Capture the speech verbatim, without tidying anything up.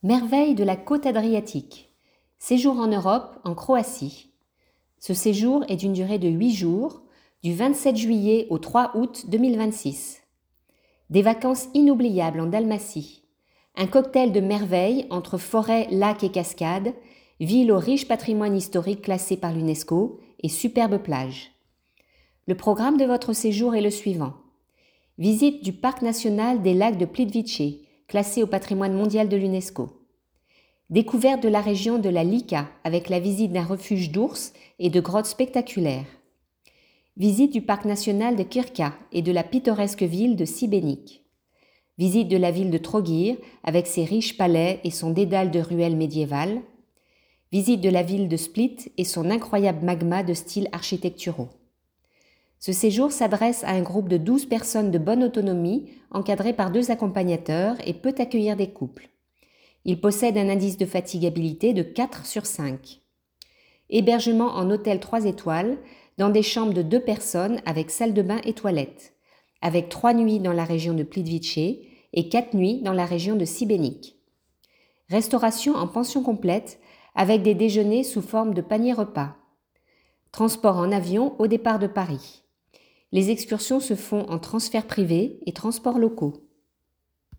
Merveille de la côte adriatique. Séjour en Europe, en Croatie. Ce séjour est d'une durée de huit jours, du vingt-sept juillet au trois août deux mille vingt-six. Des vacances inoubliables en Dalmatie. Un cocktail de merveilles entre forêts, lacs et cascades, ville au riche patrimoine historique classé par l'UNESCO et superbes plages. Le programme de votre séjour est le suivant. Visite du parc national des lacs de Plitvice, classé au patrimoine mondial de l'UNESCO. Découverte de la région de la Lika avec la visite d'un refuge d'ours et de grottes spectaculaires. Visite du parc national de Kirka et de la pittoresque ville de Šibenik. Visite de la ville de Trogir avec ses riches palais et son dédale de ruelles médiévales. Visite de la ville de Split et son incroyable magma de styles architecturaux. Ce séjour s'adresse à un groupe de douze personnes de bonne autonomie, encadrées par deux accompagnateurs et peut accueillir des couples. Il possède un indice de fatigabilité de quatre sur cinq. Hébergement en hôtel trois étoiles, dans des chambres de deux personnes avec salle de bain et toilettes, avec trois nuits dans la région de Plitvice et quatre nuits dans la région de Šibenik. Restauration en pension complète, avec des déjeuners sous forme de panier repas. Transport en avion au départ de Paris. Les excursions se font en transfert privé et transports locaux.